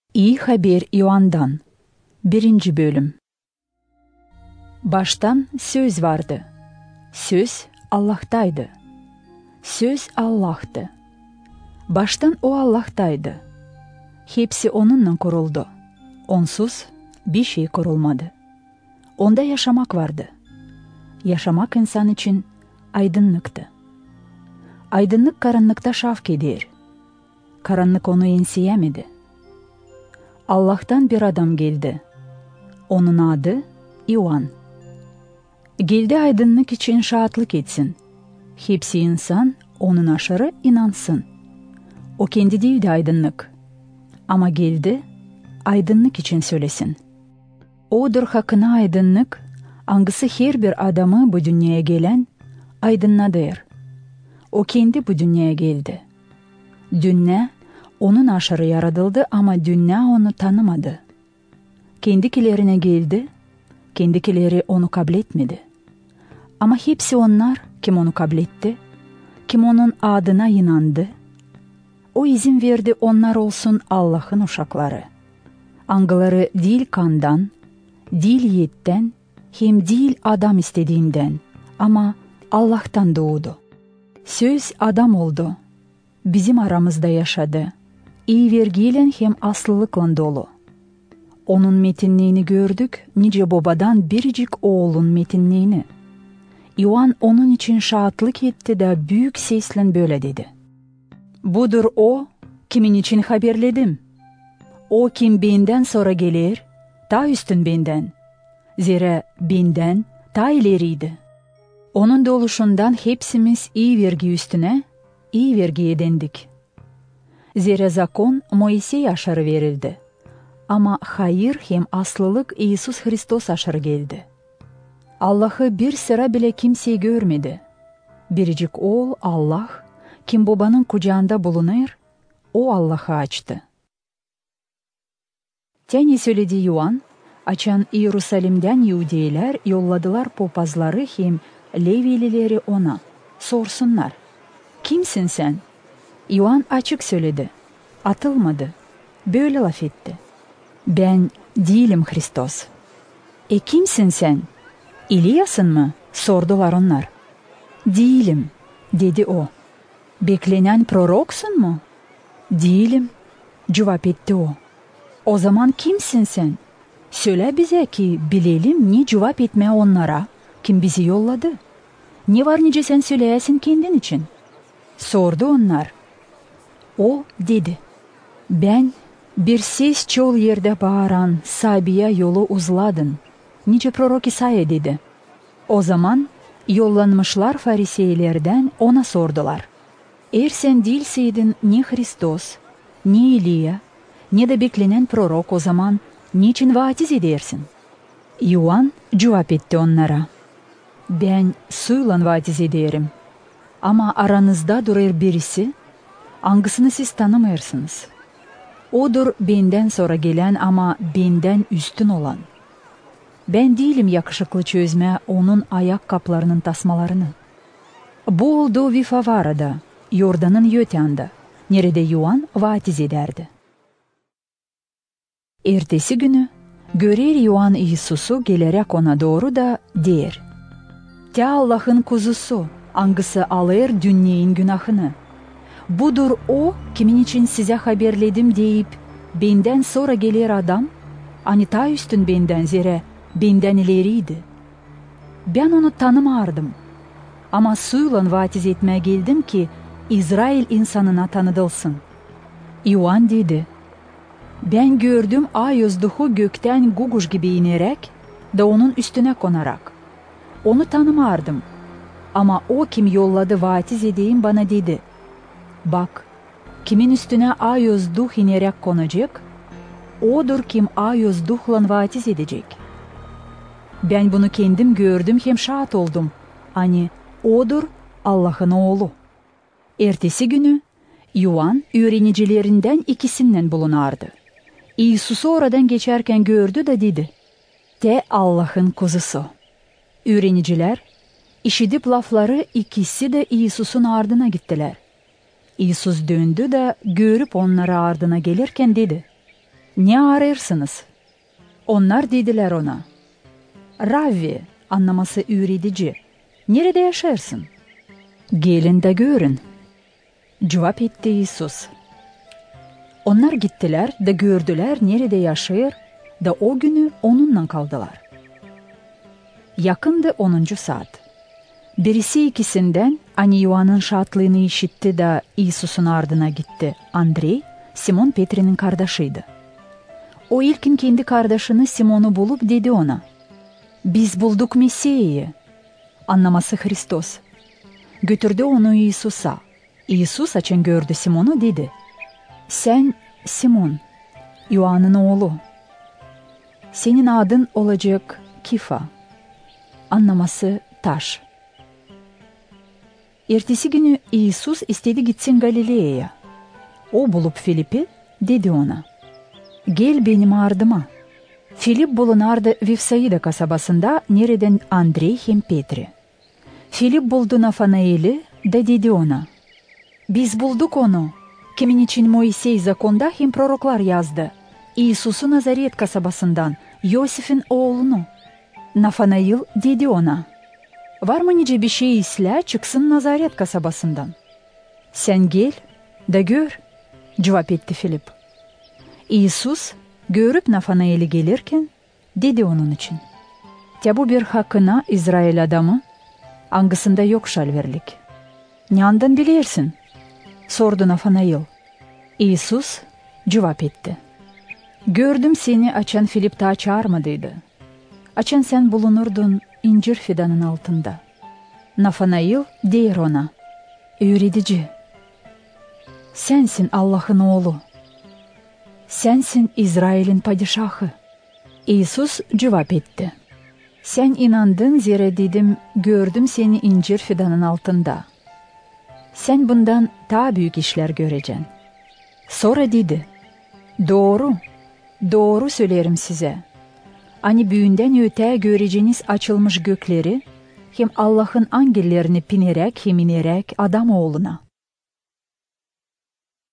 İyi Haber Yohan'dan 1. Bölüm. Baştan söz vardı. Söz Allah'taydı. Söz Allah'tı. Baştan o Allah'taydı. Hepsi onunla kuruldu. Onsuz bir şey kurulmadı. Onda yaşamak vardı. Yaşamak insan için aydınlıktı. Aydınlık karanlıkta şavk eder. Karanlık onu enseyemedi. Allah'tan bir adam geldi. Onun adı Yohan. Geldi aydınlık için şahitlik etsin. Hepsi insan onun aşırı inansın. O kendi değildi aydınlık. Ama geldi aydınlık için söylesin. Odur hakkına aydınlık, hangisi her bir adamı bu dünyaya gelen aydınladır. O kendi bu dünyaya geldi. Dünya onun aşırı yaratıldı ama dünya onu tanımadı. Kendikilerine geldi, kendikileri onu kabul etmedi. Ama hepsi onlar kim onu kabul etti, kim onun adına inandı, o izin verdi onlar olsun Allah'ın uşakları. Hangileri değil kandan, değil yiğitten, hem değil adam istediğinden ama Allah'tan doğdu. Söz adam oldu, bizim aramızda yaşadı. İyi vergiyle hem aslılıkla dolu. Onun metinliğini gördük, nice babadan biricik oğlun metinliğini. Yohan onun için şahitlik etti de büyük sesle böyle dedi. Budur o, kimin için haberledim. O kim benden sonra gelir, ta üstün benden. Zira benden ta ileriydi. Onun doluşundan hepsimiz iyi vergi üstüne, iyi vergi edindik. Zira zakon Moisey aşarı verildi. Ama hayır hem aslılık İsus Hristos aşarı geldi. Allah'ı bir sıra bile kimseyi görmedi. Biricik oğul Allah, kim babanın kucağında bulunur, o Allah'ı açtı. Teni söylediği Yohan, açan Yerusalim'den Yahudiler yolladılar papazları hem Levilileri ona, sorsunlar. Kimsin sen? Yohan açık söyledi. Atılmadı. Böyle laf etti. Ben değilim Hristos. Kimsin sen? İlyas'ın mı? Sordular onlar. Değilim, dedi o. Beklenen proroksun mu? Değilim, cevap etti o. O zaman kimsin sen? Söyle bize ki bilelim niye cevap etme onlara. Kim bizi yolladı? Ne var nice sen söyleyesin kendin için? Sordu onlar. O dedi. Ben bir ses çol yerde bağıran Sabi'ye yolu uzladın. Nice prorok İsa'ya dedi. O zaman yollanmışlar Fariseylerden ona sordular. Eğer sen değilseydin ne Hristos, ne İliya, ne de beklenen prorok o zaman niçin vaatiz edersin? Yohan cevap etti onlara. Ben suyla vaatiz ederim. Ama aranızda durur birisi, hangisini siz tanımıyorsunuz. Odur benden sonra gelen ama benden üstün olan. Ben değilim yakışıklı çözme onun ayakkabılarının tasmalarını. Bu oldu Vifavara'da, Yordan'ın öteyanda, nerede Yohan vaatiz ederdi. Ertesi günü görer Yohan İsus'u gelerek ona doğru da der. Te Allah'ın kuzusu, hangisi alır dünyanın günahını. Budur o, kimin için size haberledim deyip, benden sonra gelir adam, hani ta üstün benden zira benden ileriydi. Ben onu tanımardım. Ama suyla vaatiz etmeye geldim ki, İsrail insanına tanıdılsın. Yohan dedi, ben gördüm ay özduhu gökten guguş gibi inerek, da onun üstüne konarak. Onu tanımardım. Ama o kim yolladı vaatiz edeyim bana dedi. Bak, kimin üstüne ay özduh inerek konacak, odur kim ay özduhla vaatiz edecek. Ben bunu kendim gördüm hem şahit oldum. Hani odur Allah'ın oğlu. Ertesi günü Yohan öğrenicilerinden ikisinden bulunardı. İsus'u oradan geçerken gördü de dedi. Te Allah'ın kuzusu. Öğreniciler işitip lafları ikisi de İsus'un ardına gittiler. İsus döndü de görüp onları ardına gelirken dedi. "Ne arıyorsunuz?" Onlar dediler ona, "Rabbi," anlaması öğretici, "nerede yaşarsın?" "Gelin de görün," cevap etti İsus. Onlar gittiler de gördüler nerede yaşıyor da o günü onunla kaldılar. Yakındı 10. saat. Birisi ikisinden Yuhan'ın şatlığını işitti de İsus'un ardına gitti. Andrei, Simon Petr'in kardeşiydi. O ilkin kendi kardeşini Simon'u bulup dedi ona, "Biz bulduk Mesih'i," anlaması Hristos. Götürdü onu İsus'a. İsus açın gördü Simon'u, dedi, "Sen Simon, Yuhan'ın oğlu. Senin adın olacak Kifa," anlaması taş. Ertesi günü İsus istedi gitsin Galilea'ya. O bulup Filip'i, dedi ona, "Gel benim ardıma." Filip bulunardı Vifsaida kasabasında, nereden Andrei hem Petri. Filip buldu Nafanail'i de dedi ona, "Biz bulduk onu, kimin için Moisey zakonda hem proroklar yazdı. İsus'u Nazaret kasabasından, Yosif'in oğlunu." Nafanail dedi ona, "Var mı nice bir şey iste çıksın Nazaret kasabasından?" "Sen gel de gör," cevap etti Filip. İsus görüp Nafanail'i gelirken dedi onun için, "Ya bu bir hakkına İsrail adamı, hangisinde yok şalverlik." "Neandan bilirsin?" sordu Nafanail. İsus cevap etti, "Gördüm seni açan Filip daha çağırmadıydı. Açan sen bulunurdun incir fidanın altında." Nafanail der ona, "Öğretici, sensin Allah'ın oğlu. Sensin İsrail'in padişahı." İsus cevap etti, "Sen inandın zira dedim, gördüm seni incir fidanın altında. Sen bundan daha büyük işler göreceksin." Sonra dedi, "Doğru, doğru söylerim size. Büyünden öte göreceğiniz açılmış gökleri, hem Allah'ın angellerini binerek hem inerek adam oğluna."